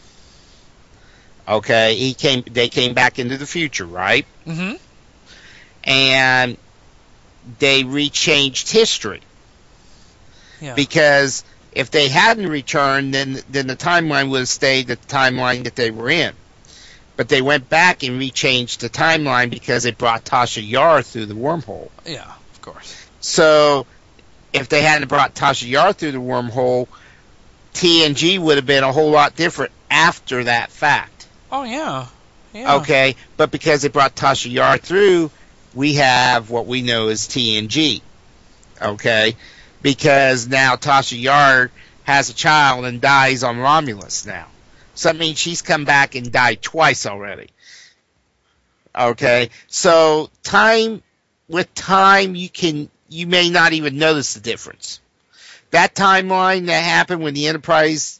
S3: okay, they came back into the future, right?
S1: Mm-hmm.
S3: And they rechanged history.
S1: Yeah.
S3: Because if they hadn't returned, then the timeline would have stayed the timeline that they were in. But they went back and rechanged the timeline because it brought Tasha Yar through the wormhole.
S1: Yeah, of course.
S3: So, if they hadn't brought Tasha Yar through the wormhole, TNG would have been a whole lot different after that fact.
S1: Oh, yeah. Yeah.
S3: Okay, but because they brought Tasha Yar through, we have what we know as TNG. Okay, because now Tasha Yar has a child and dies on Romulus now. So that means she's come back and died twice already. Okay, so with time, you may not even notice the difference. That timeline that happened when the Enterprise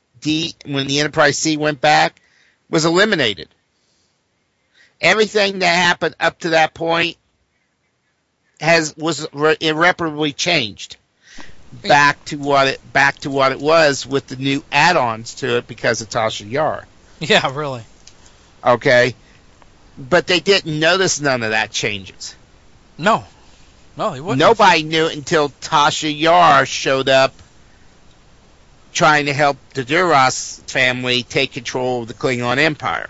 S3: C went back was eliminated. Everything that happened up to that point was irreparably changed back to what it was with the new add-ons to it because of Tasha Yar.
S1: Yeah, really.
S3: Okay, but they didn't notice none of that changes.
S1: No, they wouldn't.
S3: Nobody knew it until Tasha Yar showed up trying to help the Duras family take control of the Klingon Empire.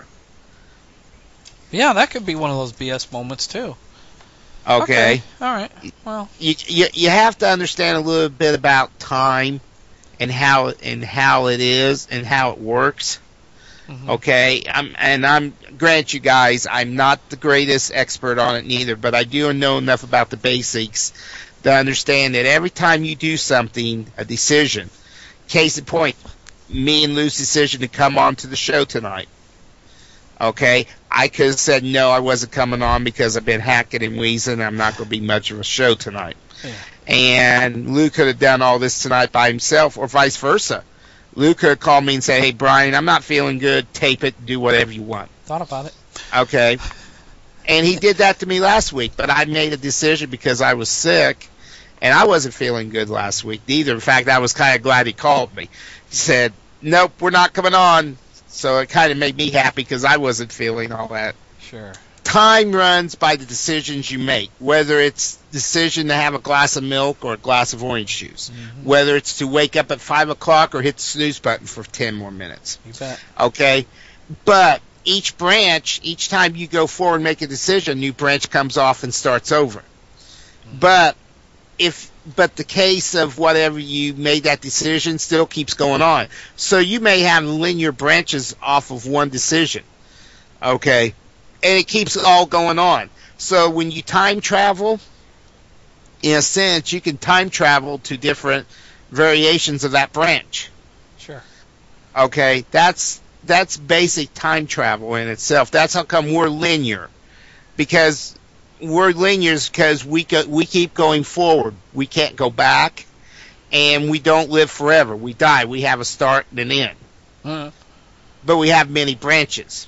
S1: Yeah, that could be one of those BS moments too.
S3: Okay.
S1: All right. Well,
S3: you have to understand a little bit about time and how it is and how it works.
S1: mm-hmm.
S3: Okay. I'm grant you guys, I'm not the greatest expert on it neither, but I do know enough about the basics to understand that every time you do something, a decision. Case in point, me and Lou's decision to come on to the show tonight. Okay, I could have said no, I wasn't coming on because I've been hacking and wheezing. I'm not going to be much of a show tonight.
S1: Yeah.
S3: And Lou could have done all this tonight by himself, or vice versa. Lou could have called me and said, "Hey, Brian, I'm not feeling good. Tape it. Do whatever you want."
S1: Thought about it.
S3: Okay. And he did that to me last week, but I made a decision because I was sick, and I wasn't feeling good last week either. In fact, I was kind of glad he called me. He said, "Nope, we're not coming on." So it kind of made me happy because I wasn't feeling all that.
S1: Sure.
S3: Time runs by the decisions you make, whether it's decision to have a glass of milk or a glass of orange juice,
S1: mm-hmm.
S3: whether it's to wake up at 5 o'clock or hit the snooze button for 10 more minutes.
S1: You bet.
S3: Okay? But each time you go forward and make a decision, a new branch comes off and starts over. Mm-hmm. But the case of whatever you made that decision still keeps going on. So you may have linear branches off of one decision. Okay? And it keeps all going on. So when you time travel, in a sense, you can time travel to different variations of that branch.
S1: Sure.
S3: Okay? That's basic time travel in itself. That's how come we're linear. Because we're linear because we keep going forward. We can't go back, and we don't live forever. We die. We have a start and an end.
S1: Uh-huh.
S3: But we have many branches.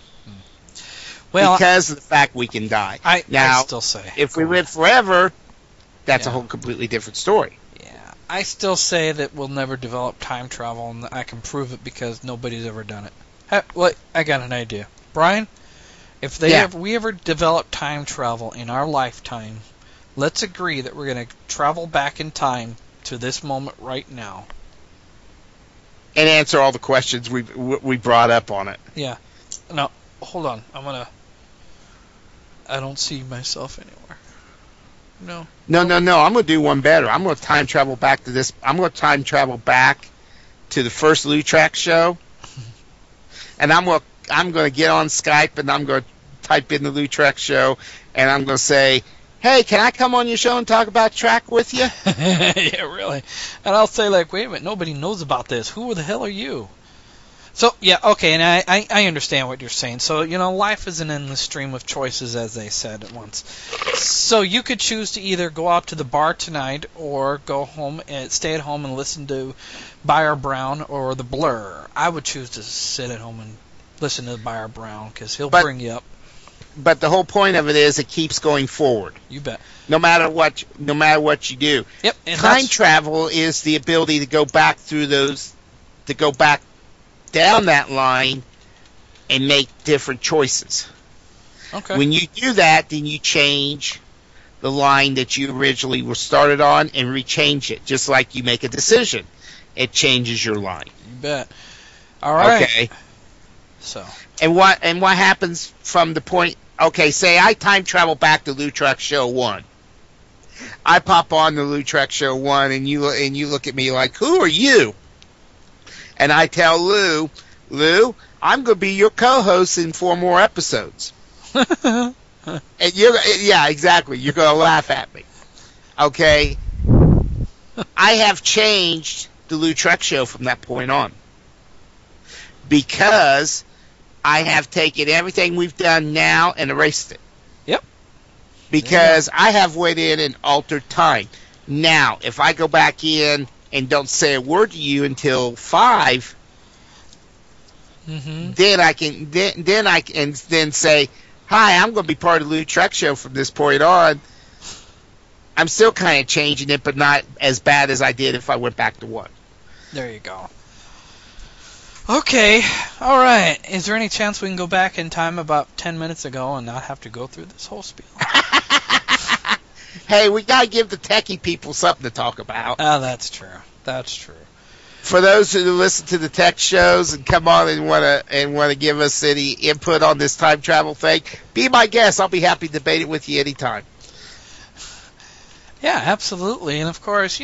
S1: Well,
S3: because of the fact we can die.
S1: I
S3: Now,
S1: still say
S3: if we live forever, that's a
S1: Yeah.
S3: whole completely different story.
S1: Yeah, I still say that we'll never develop time travel, and I can prove it because nobody's ever done it. I got an idea. Brian, If
S3: Yeah.
S1: we ever develop time travel in our lifetime, let's agree that we're going to travel back in time to this moment right now.
S3: And answer all the questions we brought up on it.
S1: Yeah. Now, hold on. I don't see myself anywhere. No.
S3: No. I'm going to do one better. I'm going to time travel back to this. I'm going to time travel back to the first Lutrax show. And I'm going to get on Skype and I'm going to type in the Lutrax show and I'm going to say, "Hey, can I come on your show and talk about track with you?"
S1: Yeah, really. And I'll say, like, wait a minute, nobody knows about this. Who the hell are you? So, yeah, okay, and I understand what you're saying. So, life is an endless stream of choices, as they said at once. So you could choose to either go out to the bar tonight or go home and stay at home and listen to Buyer Brown or The Blur. I would choose to sit at home and listen to Buyer Brown because he'll bring you up.
S3: But the whole point of it is it keeps going forward.
S1: You bet.
S3: No matter what you do.
S1: Yep. And
S3: Time travel is the ability to go back down that line and make different choices.
S1: Okay.
S3: When you do that, then you change the line that you originally were started on and rechange it. Just like you make a decision, it changes your line.
S1: You bet. All right.
S3: Okay.
S1: So.
S3: And what happens from the point? Okay, say I time travel back to Lutrax Show 1. I pop on the Lutrax Show 1, and you look at me like, "Who are you?" And I tell Lou, "I'm going to be your co-host in 4 more episodes." And yeah, exactly. You're going to laugh at me. Okay? I have changed the Lutrax Show from that point on. Because I have taken everything we've done now and erased it.
S1: Yep.
S3: Because I have went in and altered time. Now, if I go back in and don't say a word to you until 5, then I can then say, "Hi, I'm going to be part of the Lutrax Show from this point on." I'm still kind of changing it, but not as bad as I did if I went back to 1.
S1: There you go. Okay, all right. Is there any chance we can go back in time about 10 minutes ago and not have to go through this whole spiel?
S3: Hey, we got to give the techie people something to talk about.
S1: Oh, that's true. That's true.
S3: For those who listen to the tech shows and come on and want to give us any input on this time travel thing, be my guest. I'll be happy to debate it with you anytime.
S1: Yeah, absolutely. And of course,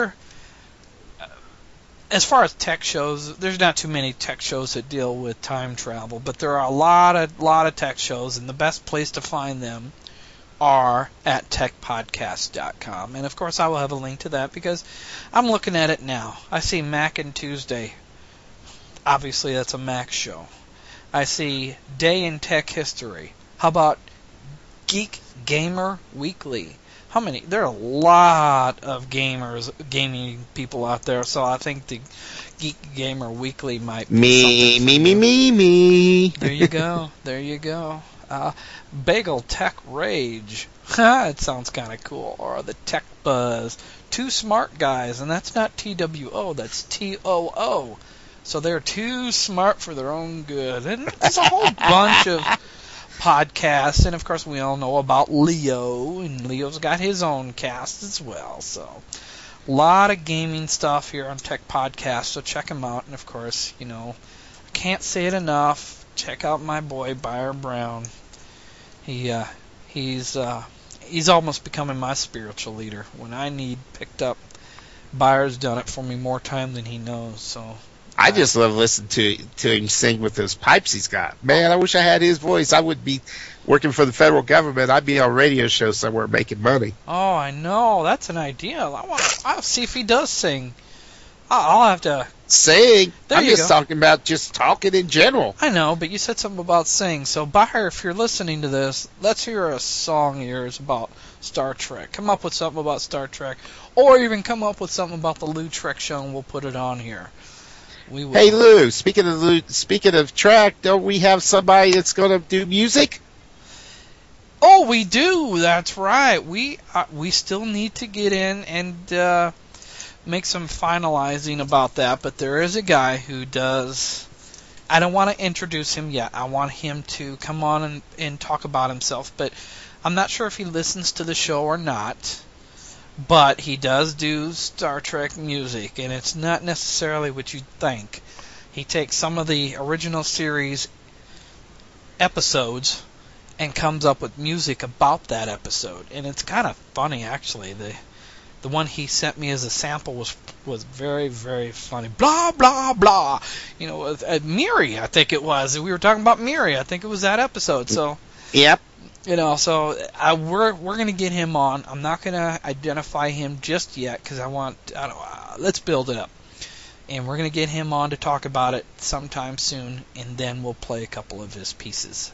S1: as far as tech shows, there's not too many tech shows that deal with time travel, but there are a lot of tech shows, and the best place to find them are at techpodcast.com. And of course, I will have a link to that because I'm looking at it now. I see Mac and Tuesday. Obviously, that's a Mac show. I see Day in Tech History. How about Geek Gamer Weekly? How many? There are a lot of gaming people out there, so I think the Geek Gamer Weekly might be
S3: Me.
S1: There you go. There you go. Bagel Tech Rage. It sounds kind of cool. Or the Tech Buzz. 2 smart guys, and that's not TWO, that's TOO. So they're too smart for their own good. And there's a whole bunch of podcasts, and of course we all know about Leo, and Leo's got his own cast as well. So a lot of gaming stuff here on Tech Podcast, so check him out. And of course, I can't say it enough, check out my boy Buyer Brown. He's almost becoming my spiritual leader. When I need picked up, Buyer's done it for me more time than he knows. So
S3: I just love listening to him sing with those pipes he's got. Man, I wish I had his voice. I would be working for the federal government. I'd be on a radio show somewhere making money.
S1: Oh, I know. That's an idea. I'll see if he does sing. I'll have to
S3: sing.
S1: There
S3: I'm
S1: you
S3: just
S1: go.
S3: talking about just talking in general.
S1: I know, but you said something about sing. So, Bayer, if you're listening to this, let's hear a song of yours about Star Trek. Come up with something about Star Trek, or even come up with something about the Lutrax show, and we'll put it on here. We will.
S3: Hey Lou, speaking of Trek, don't we have somebody that's going to do music?
S1: Oh, we do. That's right. We still need to get in and make some finalizing about that. But there is a guy who does I don't want to introduce him yet. I want him to come on and talk about himself, but I'm not sure if he listens to the show or not. But he does do Star Trek music, and it's not necessarily what you'd think. He takes some of the original series episodes and comes up with music about that episode, and it's kind of funny actually. The one he sent me as a sample was very, very funny. Blah blah blah. You know, with Miri, I think it was. We were talking about Miri. I think it was that episode. So.
S3: Yep.
S1: You know, so we're going to get him on. I'm not going to identify him just yet because let's build it up. And we're going to get him on to talk about it sometime soon, and then we'll play a couple of his pieces.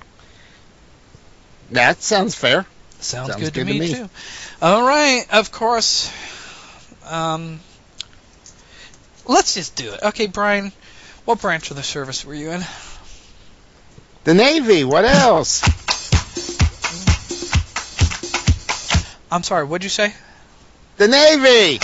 S3: That sounds fair.
S1: Sounds good to me, too. All right, of course. Let's just do it. Okay, Brian, what branch of the service were you in?
S3: The Navy. What else?
S1: I'm sorry, what'd you say?
S3: The Navy!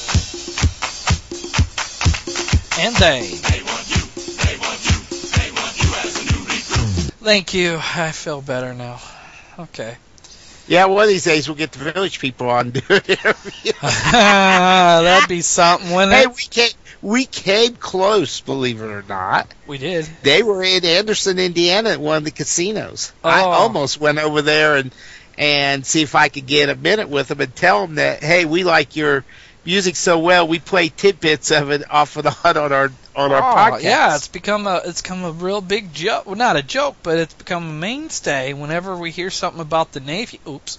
S1: And they. They want you as a new recruit. Thank you. I feel better now. Okay.
S3: Yeah, one of these days we'll get the village people on to do it.
S1: That'd be something, wouldn't it?
S3: Hey, we came close, believe it or not.
S1: We did.
S3: They were in Anderson, Indiana at one of the casinos.
S1: Oh.
S3: I almost went over there and see if I could get a minute with them and tell them that, hey, we like your music so well, we play tidbits of it off of the HUD on our podcast.
S1: Yeah, it's become a real big joke. Well, not a joke, but it's become a mainstay whenever we hear something about the Navy. Oops.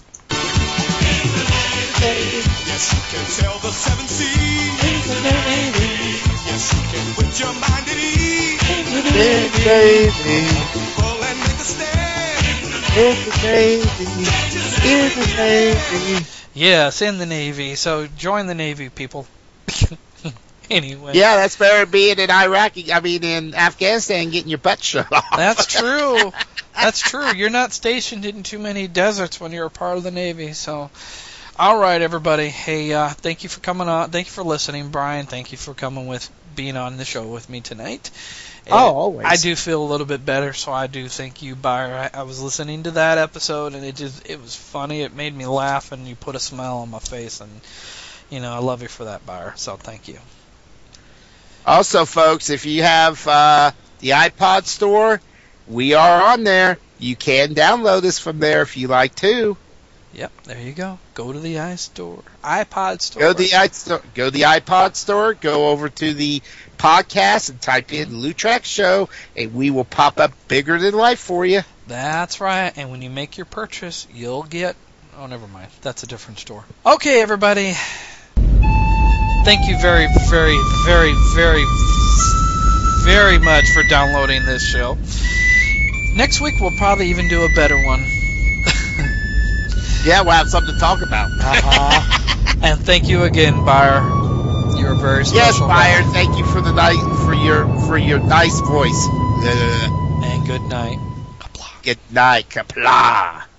S6: Yes, you can sail the seven seas. Yes, you can put your mind at ease. Pull and make a stand.
S1: Yes, in the Navy. So join the Navy, people. Anyway.
S3: Yeah, that's better being in in Afghanistan, getting your butt shut off.
S1: That's true. That's true. You're not stationed in too many deserts when you're a part of the Navy. So, all right, everybody. Hey, thank you for coming on. Thank you for listening, Brian. Thank you for being on the show with me tonight. And
S3: always. I
S1: do feel a little bit better, so I do thank you, Byron. I was listening to that episode, and it was funny. It made me laugh, and you put a smile on my face, and I love you for that, Byron. So thank you.
S3: Also, folks, if you have the iPod store, we are on there. You can download us from there if you like to.
S1: Yep, there you go. Go to the iPod store.
S3: Go to the iPod store. Go over to the podcast and type in Lutrax Show, and we will pop up bigger than life for you.
S1: That's right. And when you make your purchase, you'll get... Oh, never mind. That's a different store. Okay, everybody. Thank you very, very, very, very, very much for downloading this show. Next week, we'll probably even do a better one.
S3: Yeah, we'll have something to talk about.
S1: And thank you again, Bayer. You're very special.
S3: Yes, Bayer. Thank you for your nice voice.
S1: And good night.
S3: Good night. Kapla.